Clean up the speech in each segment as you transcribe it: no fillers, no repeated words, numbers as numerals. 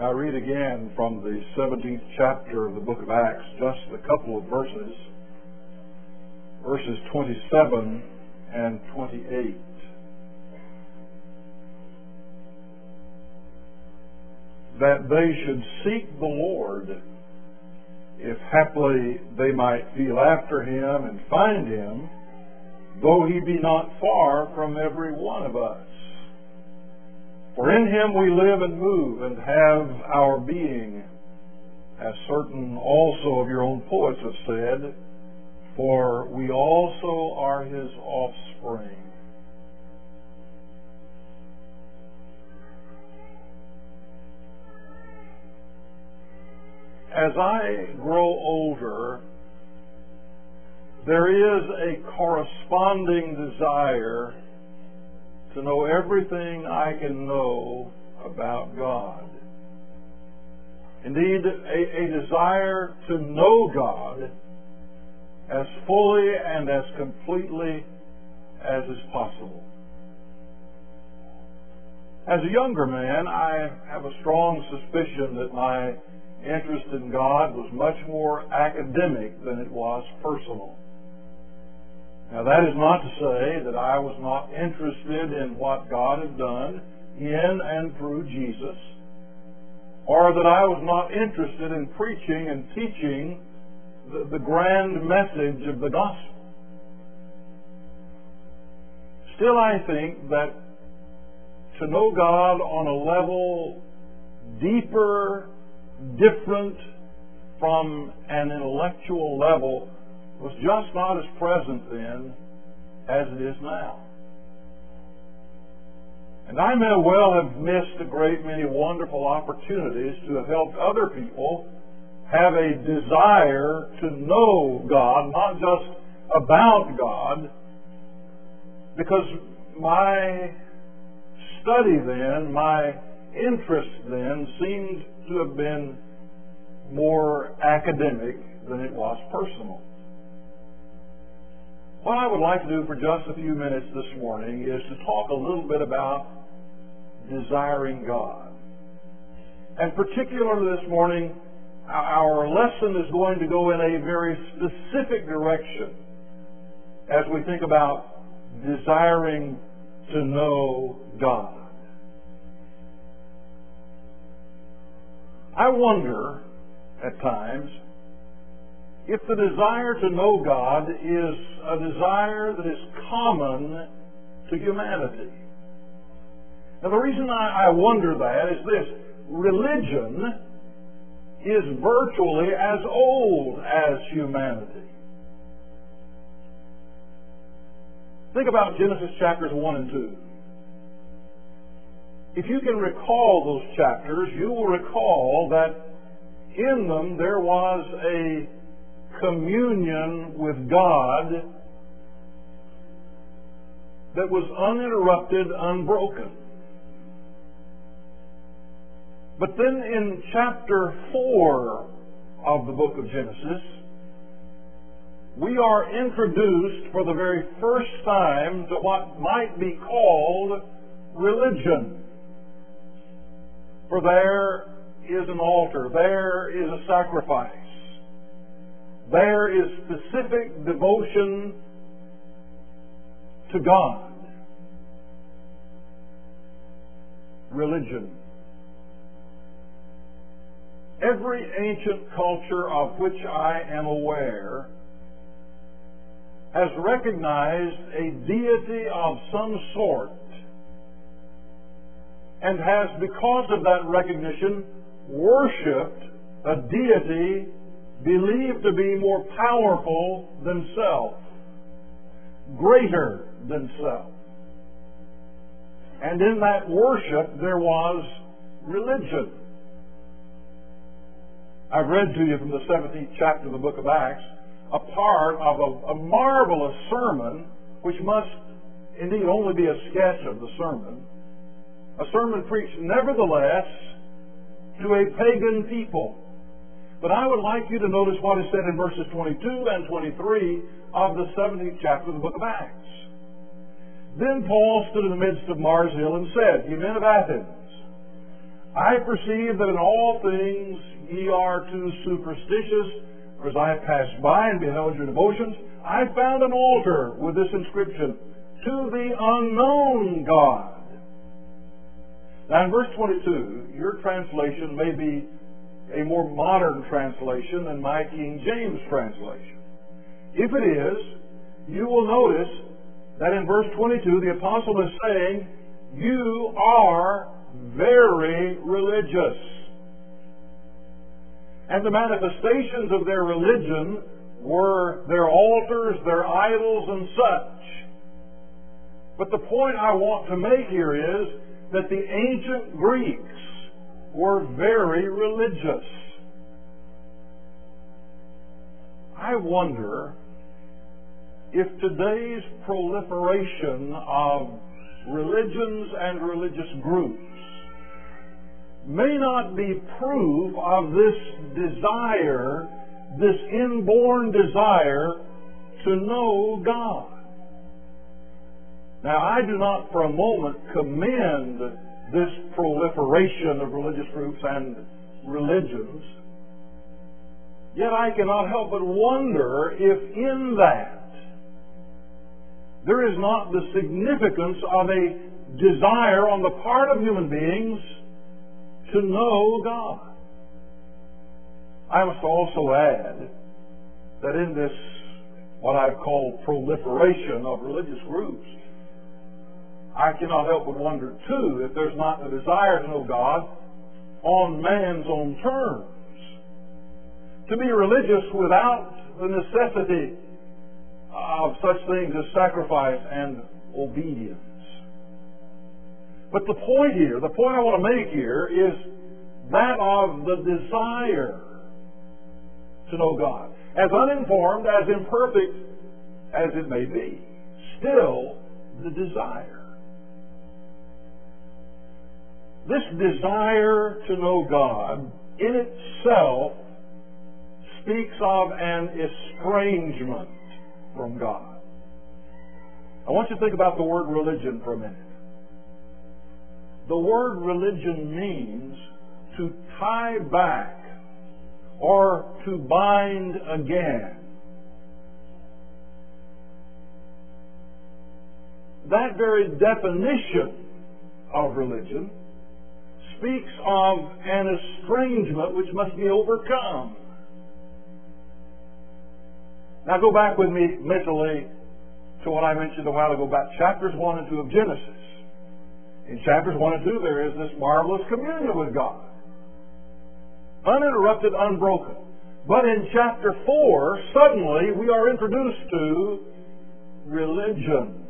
I read again from the 17th chapter of the book of Acts, just a couple of verses 27 and 28. That they should seek the Lord, if haply they might feel after him and find him, though he be not far from every one of us. For in him we live and move and have our being, as certain also of your own poets have said, for we also are his offspring. As I grow older, there is a corresponding desire to know everything I can know about God. Indeed, a desire to know God as fully and as completely as is possible. As a younger man, I have a strong suspicion that my interest in God was much more academic than it was personal. Now, that is not to say that I was not interested in what God had done in and through Jesus, or that I was not interested in preaching and teaching the grand message of the gospel. Still, I think that to know God on a level deeper, different from an intellectual level was just not as present then as it is now. And I may well have missed a great many wonderful opportunities to have helped other people have a desire to know God, not just about God, because my study then, my interest then, seemed to have been more academic than it was personal. What I would like to do for just a few minutes this morning is to talk a little bit about desiring God. And particularly this morning, our lesson is going to go in a very specific direction as we think about desiring to know God. I wonder at times if the desire to know God is a desire that is common to humanity. Now, the reason I wonder that is this: religion is virtually as old as humanity. Think about Genesis chapters 1 and 2. If you can recall those chapters, you will recall that in them there was a communion with God that was uninterrupted, unbroken. But then in chapter 4 of the book of Genesis, we are introduced for the very first time to what might be called religion. For there is an altar, there is a sacrifice, there is specific devotion to God. Religion. Every ancient culture of which I am aware has recognized a deity of some sort and has, because of that recognition, worshipped a deity believed to be more powerful than self, greater than self. And in that worship there was religion. I've read to you from the 17th chapter of the book of Acts a part of a marvelous sermon, which must indeed only be a sketch of the sermon. A sermon preached nevertheless to a pagan people. But I would like you to notice what is said in verses 22 and 23 of the 17th chapter of the book of Acts. Then Paul stood in the midst of Mars Hill and said, "Ye men of Athens, I perceive that in all things ye are too superstitious, for as I have passed by and beheld your devotions, I found an altar with this inscription, To the unknown God. Now in verse 22, your translation may be a more modern translation than my King James translation. If it is, you will notice that in verse 22 the apostle is saying, you are very religious. And the manifestations of their religion were their altars, their idols, and such. But the point I want to make here is that the ancient Greeks were very religious. I wonder if today's proliferation of religions and religious groups may not be proof of this desire, this inborn desire to know God. Now, I do not for a moment commend this proliferation of religious groups and religions, yet I cannot help but wonder if in that there is not the significance of a desire on the part of human beings to know God. I must also add that in this, what I've called proliferation of religious groups, I cannot help but wonder, too, if there's not the desire to know God on man's own terms. To be religious without the necessity of such things as sacrifice and obedience. But the point I want to make here is that of the desire to know God. As uninformed, as imperfect as it may be, still the desire. This desire to know God in itself speaks of an estrangement from God. I want you to think about the word religion for a minute. The word religion means to tie back or to bind again. That very definition of religion speaks of an estrangement which must be overcome. Now go back with me mentally to what I mentioned a while ago about chapters 1 and 2 of Genesis. In chapters 1 and 2 there is this marvelous communion with God. Uninterrupted, unbroken. But in chapter 4, suddenly we are introduced to religion.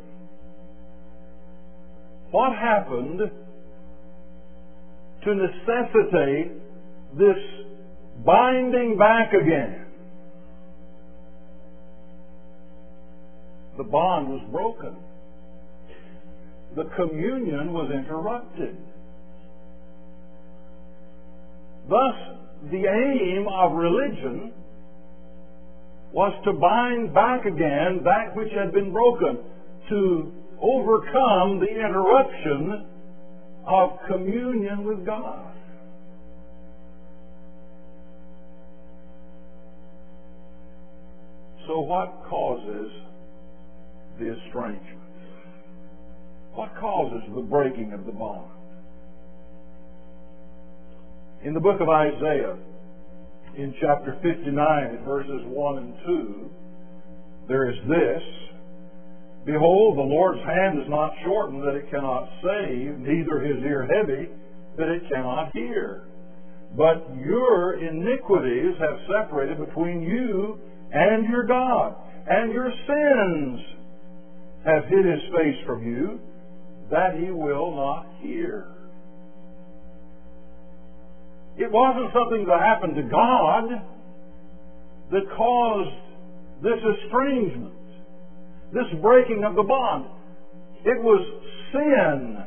What happened to necessitate this binding back again? The bond was broken. The communion was interrupted. Thus, the aim of religion was to bind back again that which had been broken, to overcome the interruption of communion with God. So what causes the estrangement? What causes the breaking of the bond? In the book of Isaiah, in chapter 59, verses 1 and 2, there is this: Behold, the Lord's hand is not shortened that it cannot save, neither his ear heavy that it cannot hear. But your iniquities have separated between you and your God, and your sins have hid his face from you, that he will not hear. It wasn't something that happened to God that caused this estrangement, this breaking of the bond. It was sin.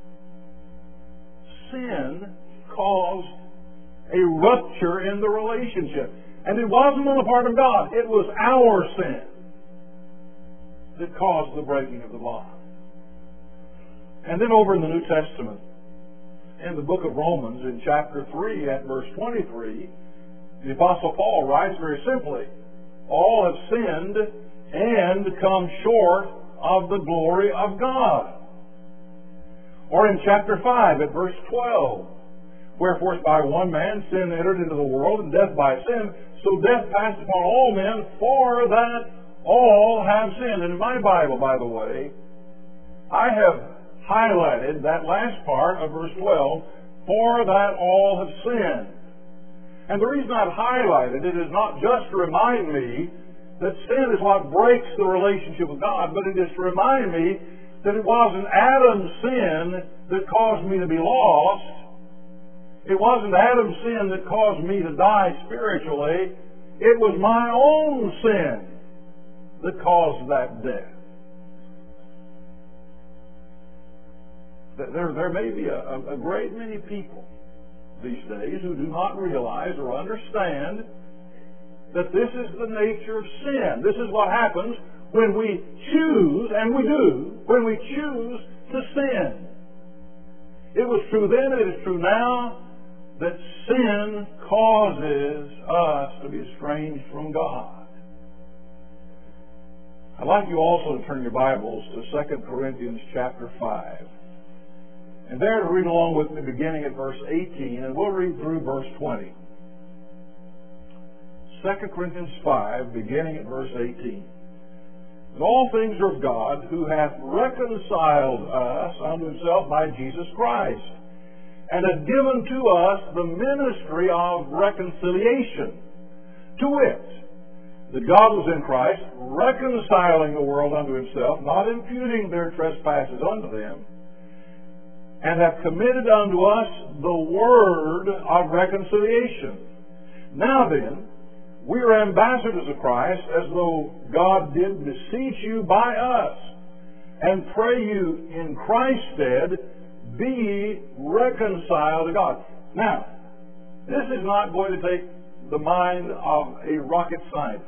Sin caused a rupture in the relationship. And it wasn't on the part of God. It was our sin that caused the breaking of the bond. And then over in the New Testament, in the book of Romans, in chapter 3 at verse 23, the Apostle Paul writes very simply, all have sinned and come short of the glory of God. Or in chapter 5 at verse 12, wherefore by one man sin entered into the world, and death by sin, so death passed upon all men, for that all have sinned. And in my Bible, by the way, I have highlighted that last part of verse 12, for that all have sinned. And the reason I've highlighted it is not just to remind me that sin is what breaks the relationship with God, but it is to remind me that it wasn't Adam's sin that caused me to be lost. It wasn't Adam's sin that caused me to die spiritually. It was my own sin that caused that death. There may be a great many people these days who do not realize or understand that this is the nature of sin. This is what happens when we choose, and we do, when we choose to sin. It was true then, it is true now, that sin causes us to be estranged from God. I'd like you also to turn your Bibles to 2 Corinthians chapter 5. And there to read along with me beginning at verse 18, and we'll read through verse 20. 2 Corinthians 5, beginning at verse 18. And all things are of God, who hath reconciled us unto himself by Jesus Christ, and hath given to us the ministry of reconciliation. To wit, that God was in Christ, reconciling the world unto himself, not imputing their trespasses unto them, and hath committed unto us the word of reconciliation. Now then, we are ambassadors of Christ, as though God did beseech you by us, and pray you in Christ's stead, be reconciled to God. Now, this is not going to take the mind of a rocket scientist.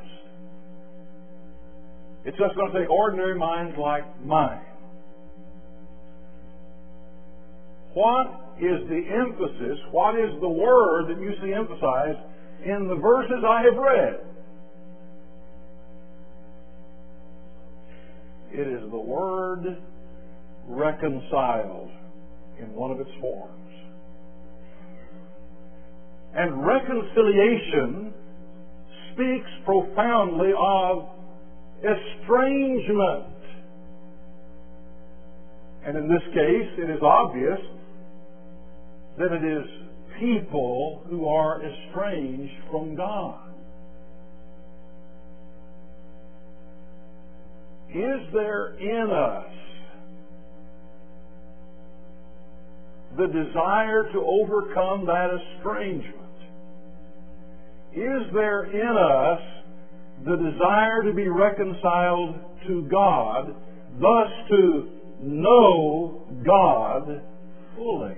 It's just going to take ordinary minds like mine. What is the emphasis, what is the word that you see emphasized in the verses I have read? It is the word reconciled in one of its forms. And reconciliation speaks profoundly of estrangement. And in this case, it is obvious that it is people who are estranged from God. Is there in us the desire to overcome that estrangement? Is there in us the desire to be reconciled to God, thus to know God fully?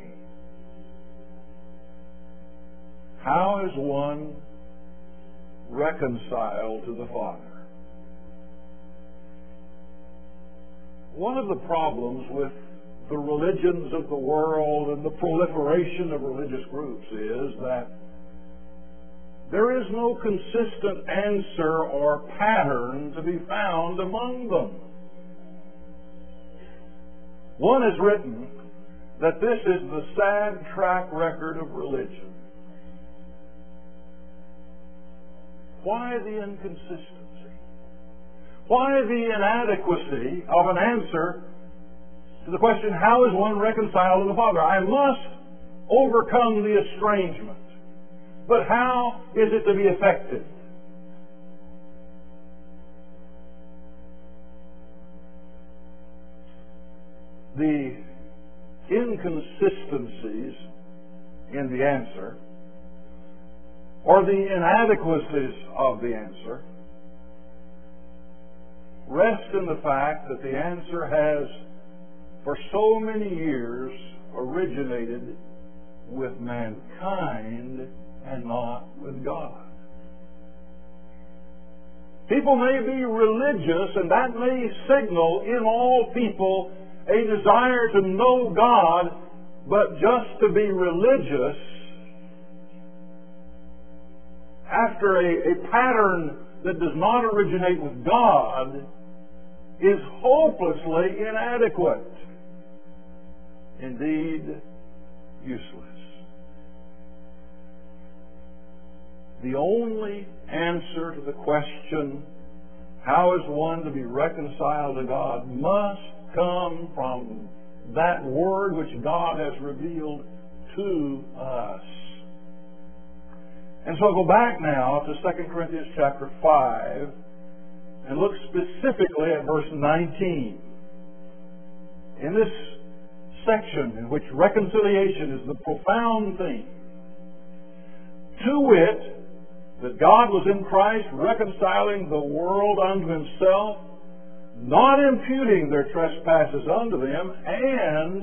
How is one reconciled to the Father? One of the problems with the religions of the world and the proliferation of religious groups is that there is no consistent answer or pattern to be found among them. One has written that this is the sad track record of religion. Why the inconsistency? Why the inadequacy of an answer to the question, how is one reconciled to the Father? I must overcome the estrangement. But how is it to be effective? The inconsistencies in the answer, or the inadequacies of the answer, rest in the fact that the answer has, for so many years, originated with mankind and not with God. People may be religious, and that may signal in all people a desire to know God, But just to be religious after a pattern that does not originate with God is hopelessly inadequate. Indeed, useless. The only answer to the question, how is one to be reconciled to God, must come from that Word which God has revealed to us. And so I'll go back now to 2 Corinthians chapter 5 and look specifically at verse 19. In this section in which reconciliation is the profound theme, to wit, that God was in Christ reconciling the world unto Himself, not imputing their trespasses unto them, and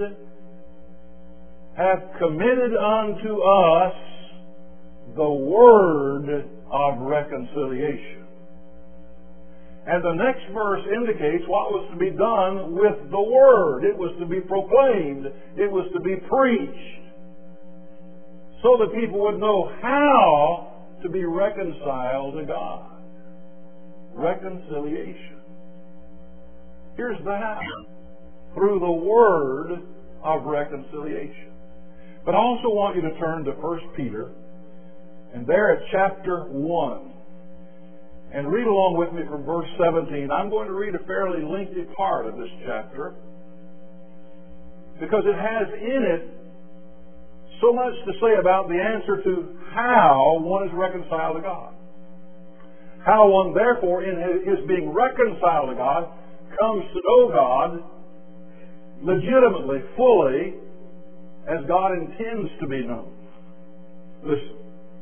hath committed unto us the word of reconciliation. And the next verse indicates what was to be done with the word. It was to be proclaimed. It was to be preached. So that people would know how to be reconciled to God. Reconciliation. Here's the how. Through the word of reconciliation. But I also want you to turn to 1 Peter, and there at chapter 1, and read along with me from verse 17. I'm going to read a fairly lengthy part of this chapter, because it has in it so much to say about the answer to how one is reconciled to God. How one, therefore, in his being reconciled to God, comes to know God legitimately, fully, as God intends to be known. Listen.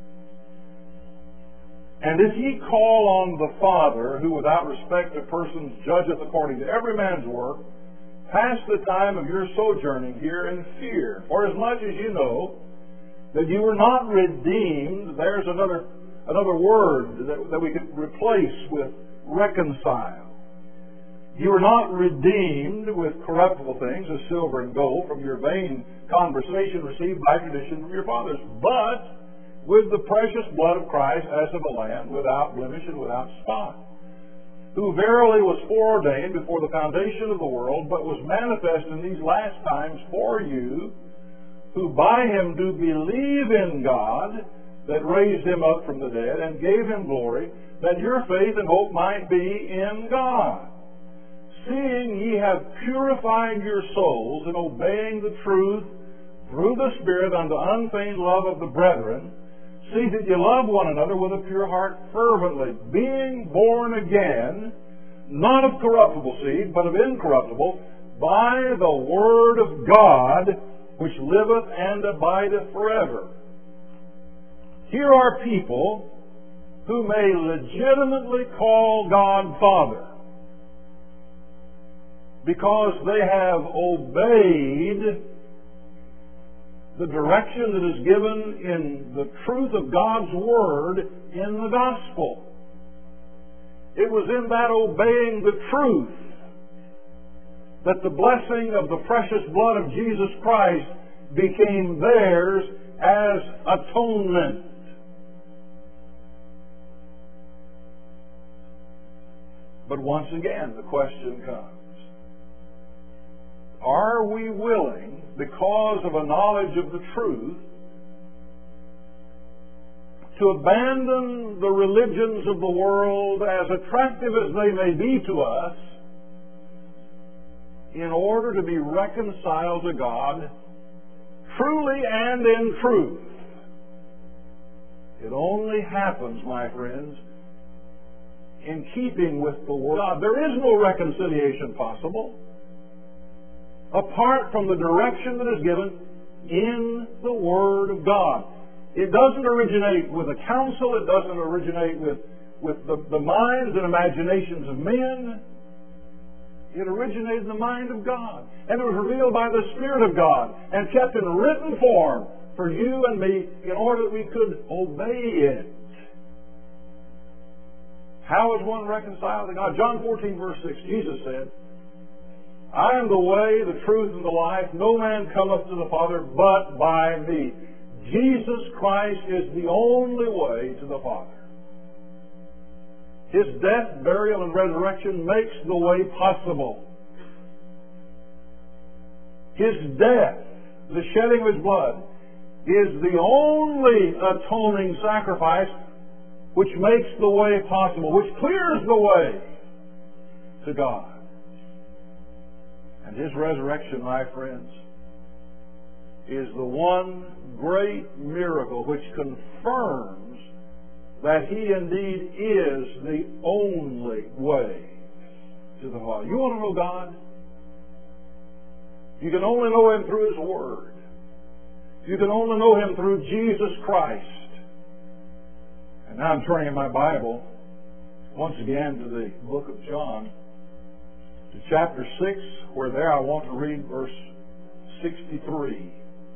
And if ye call on the Father, who without respect of persons judgeth according to every man's work, pass the time of your sojourning here in fear. For as much as you know that you were not redeemed, there's another word that we could replace with reconcile. You were not redeemed with corruptible things, as silver and gold, from your vain conversation received by tradition from your fathers, but with the precious blood of Christ as of a lamb, without blemish and without spot, who verily was foreordained before the foundation of the world, but was manifest in these last times for you, who by Him do believe in God, that raised Him up from the dead, and gave Him glory, that your faith and hope might be in God. Seeing ye have purified your souls in obeying the truth through the Spirit unto unfeigned love of the brethren, see that ye love one another with a pure heart fervently, being born again, not of corruptible seed, but of incorruptible, by the word of God, which liveth and abideth forever. Here are people who may legitimately call God Father, because they have obeyed the direction that is given in the truth of God's Word in the Gospel. It was in that obeying the truth that the blessing of the precious blood of Jesus Christ became theirs as atonement. But once again, the question comes, are we willing, because of a knowledge of the truth, to abandon the religions of the world, as attractive as they may be to us, in order to be reconciled to God truly and in truth? It only happens, my friends, in keeping with the Word of God. There is no reconciliation possible apart from the direction that is given in the Word of God. It doesn't originate with a council. It doesn't originate with the minds and imaginations of men. It originated in the mind of God. And it was revealed by the Spirit of God and kept in written form for you and me in order that we could obey it. How is one reconciled to God? John 14, verse 6, Jesus said, I am the way, the truth, and the life. No man cometh to the Father but by me. Jesus Christ is the only way to the Father. His death, burial, and resurrection makes the way possible. His death, the shedding of His blood, is the only atoning sacrifice which makes the way possible, which clears the way to God. And His resurrection, my friends, is the one great miracle which confirms that He indeed is the only way to the Father. You want to know God? You can only know Him through His Word. You can only know Him through Jesus Christ. And now I'm turning in my Bible once again to the book of John, to chapter 6, where there I want to read verse 63.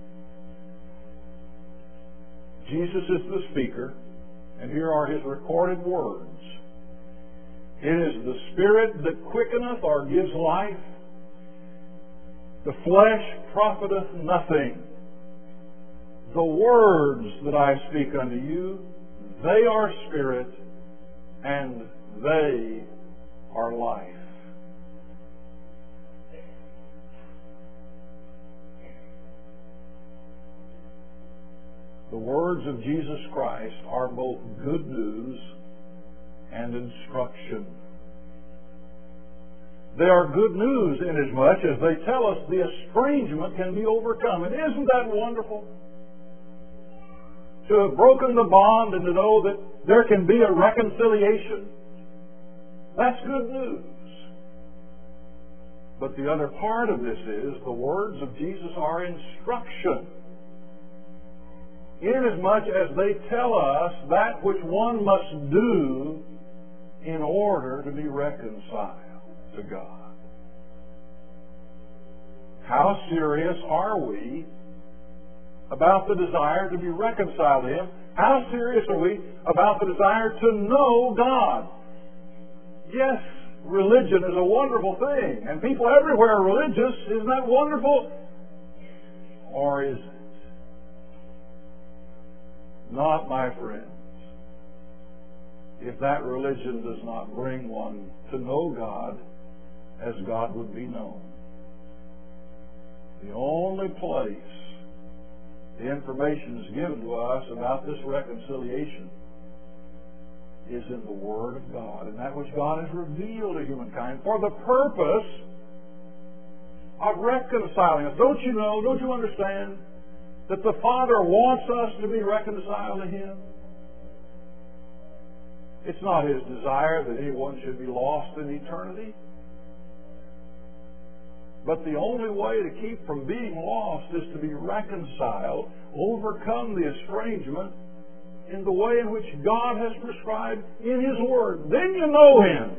Jesus is the speaker, and here are His recorded words. It is the Spirit that quickeneth or gives life. The flesh profiteth nothing. The words that I speak unto you, they are spirit, and they are life. The words of Jesus Christ are both good news and instruction. They are good news inasmuch as they tell us the estrangement can be overcome. And isn't that wonderful? To have broken the bond and to know that there can be a reconciliation. That's good news. But the other part of this is the words of Jesus are instruction. Inasmuch as they tell us that which one must do in order to be reconciled to God. How serious are we about the desire to be reconciled to Him? How serious are we about the desire to know God? Yes, religion is a wonderful thing, and people everywhere are religious. Isn't that wonderful? Or is it? Not, my friends. If that religion does not bring one to know God as God would be known. The only place the information is given to us about this reconciliation is in the Word of God, and that which God has revealed to humankind for the purpose of reconciling us. Don't you know, don't you understand that the Father wants us to be reconciled to Him? It's not His desire that anyone should be lost in eternity. But the only way to keep from being lost is to be reconciled, overcome the estrangement in the way in which God has prescribed in His Word. Then you know Him.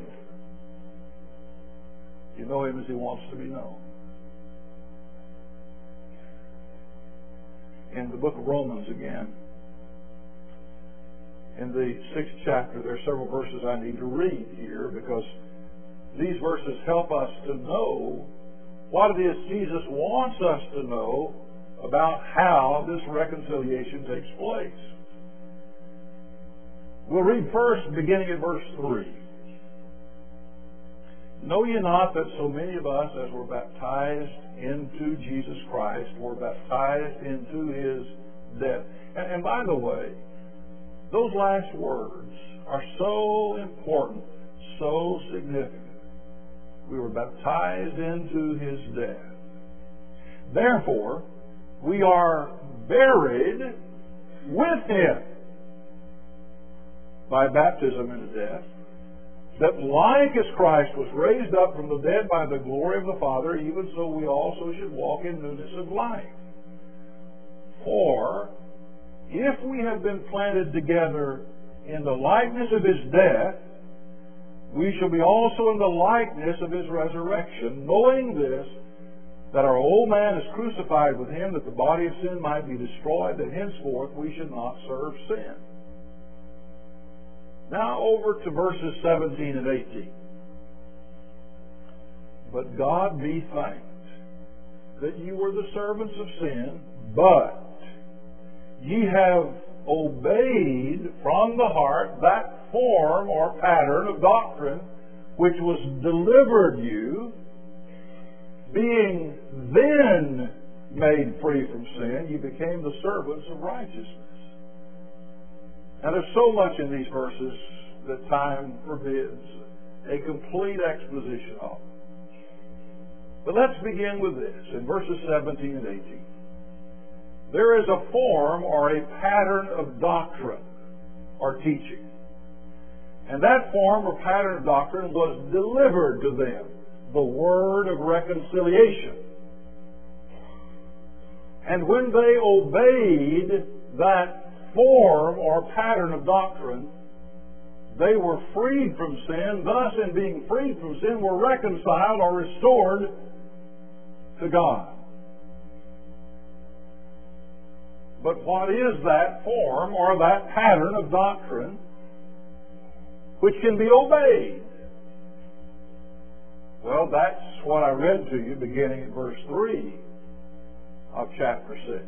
You know Him as He wants to be known. In the book of Romans again, in the 6th chapter, there are several verses I need to read here because these verses help us to know what it is Jesus wants us to know about how this reconciliation takes place. We'll read first, beginning at verse 3. Know ye not that so many of us, as were baptized into Jesus Christ, were baptized into His death? And by the way, those last words are so important, so significant. We were baptized into His death. Therefore, we are buried with Him by baptism into death, that like as Christ was raised up from the dead by the glory of the Father, even so we also should walk in newness of life. For if we have been planted together in the likeness of His death, we shall be also in the likeness of His resurrection, knowing this, that our old man is crucified with Him, that the body of sin might be destroyed, that henceforth we should not serve sin. Now over to verses 17 and 18. But God be thanked that you were the servants of sin, but ye have obeyed from the heart that form or pattern of doctrine which was delivered you, being then made free from sin, you became the servants of righteousness. Now there's so much in these verses that time forbids a complete exposition of. But let's begin with this, in verses 17 and 18. There is a form or a pattern of doctrine or teaching. And that form or pattern of doctrine was delivered to them, the word of reconciliation. And when they obeyed that form or pattern of doctrine, they were freed from sin. Thus, in being freed from sin, were reconciled or restored to God. But what is that form or that pattern of doctrine which can be obeyed? Well, that's what I read to you beginning at verse 3 of chapter 6.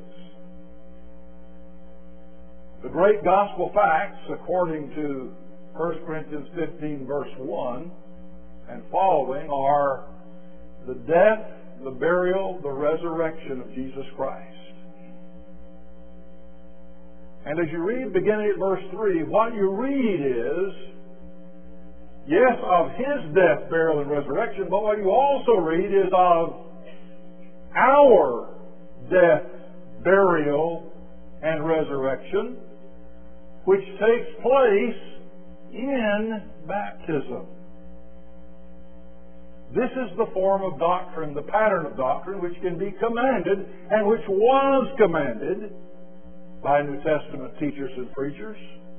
The great gospel facts, according to 1 Corinthians 15, verse 1 and following, are the death, the burial, the resurrection of Jesus Christ. And as you read beginning at verse 3, what you read is, yes, of His death, burial, and resurrection, but what you also read is of our death, burial, and resurrection, which takes place in baptism. This is the form of doctrine, the pattern of doctrine, which can be commanded, and which was commanded by New Testament teachers and preachers,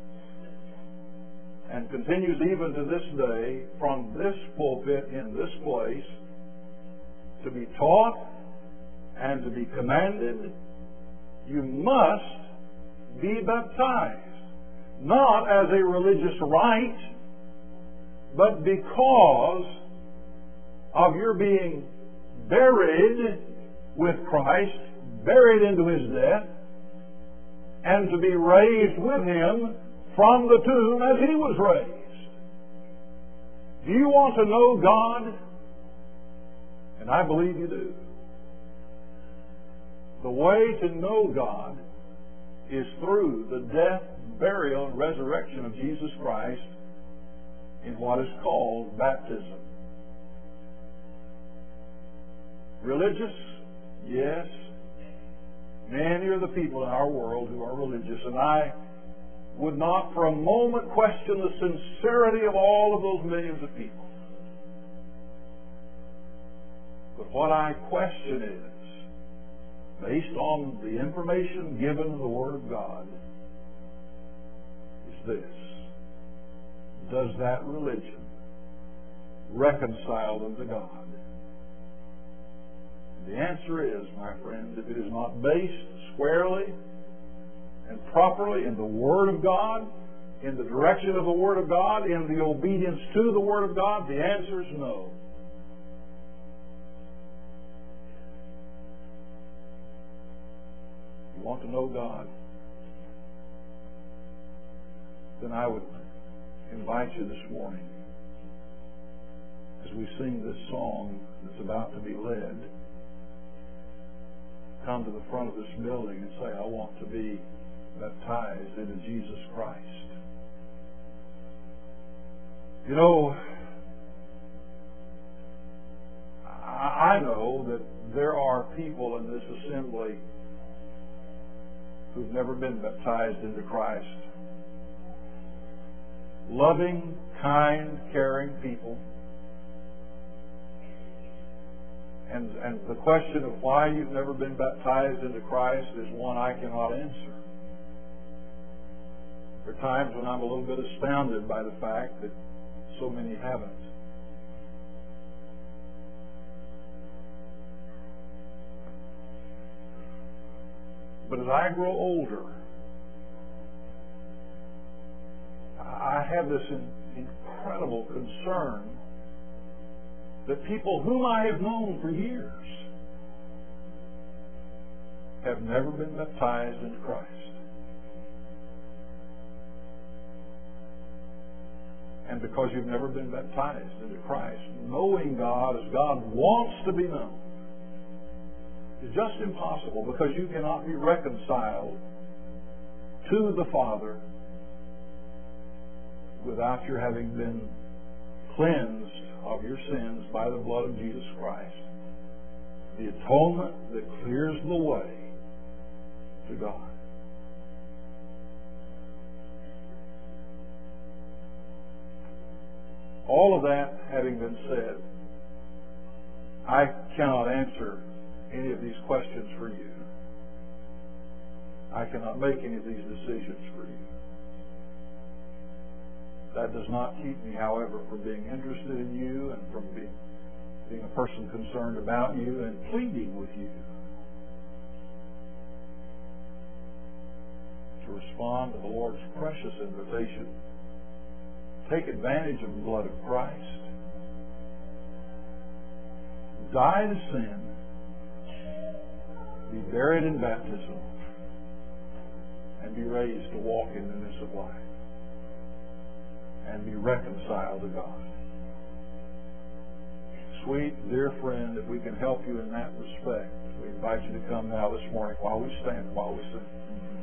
and continues even to this day from this pulpit in this place to be taught and to be commanded. You must be baptized, not as a religious rite, but because of your being buried with Christ, buried into His death, and to be raised with Him from the tomb as He was raised. Do you want to know God? And I believe you do. The way to know God is through the death, burial, and resurrection of Jesus Christ in what is called baptism. Religious? Yes. Many are the people in our world who are religious, and I would not for a moment question the sincerity of all of those millions of people. But what I question is, based on the information given in the Word of God, is this: does that religion reconcile them to God? The answer is, my friends, if it is not based squarely and properly in the Word of God, in the direction of the Word of God, in the obedience to the Word of God, the answer is no. You want to know God? Then I would invite you this morning, as we sing this song that's about to be led, come to the front of this building and say, I want to be baptized into Jesus Christ. You know, I know that there are people in this assembly who've never been baptized into Christ. Loving, kind, caring people. And the question of why you've never been baptized into Christ is one I cannot answer. There are times when I'm a little bit astounded by the fact that so many haven't. But as I grow older, I have this incredible concern that people whom I have known for years have never been baptized into Christ. And because you've never been baptized into Christ, knowing God as God wants to be known is just impossible, because you cannot be reconciled to the Father without your having been cleansed of your sins by the blood of Jesus Christ, the atonement that clears the way to God. All of that having been said, I cannot answer any of these questions for you. I cannot make any of these decisions for you. That does not keep me, however, from being interested in you and from being a person concerned about you and pleading with you to respond to the Lord's precious invitation. Take advantage of the blood of Christ. Die to sin. Be buried in baptism. And be raised to walk in newness of life. And be reconciled to God. Sweet, dear friend, if we can help you in that respect, we invite you to come now this morning while we stand, while we sing.